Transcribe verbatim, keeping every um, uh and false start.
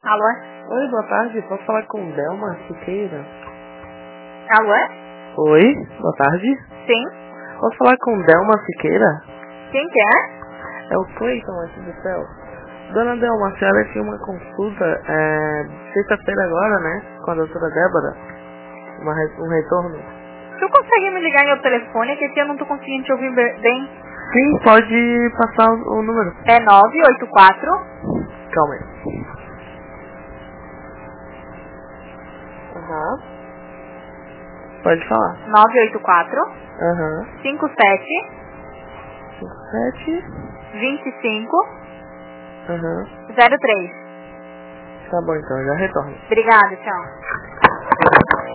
Alô? Oi, boa tarde. Posso falar com Delma Siqueira? Alô? Oi, boa tarde. Sim? Posso falar com Delma Siqueira? Quem que é? É o Cleiton aqui do céu. Dona Delma, a senhora tinha uma consulta é, sexta-feira agora, né? Com a doutora Débora. Uma, re- um retorno. Tu consegue me ligar em meu telefone? Que aqui eu não tô conseguindo te ouvir be- bem. Sim, pode passar o, o número. É nove oito quatro. Calma aí. Aham. Pode falar. nove oito quatro. Aham. cinco sete. Sete. vinte e cinco. Aham. zero três. Tá bom então, já retorno. Obrigada, tchau.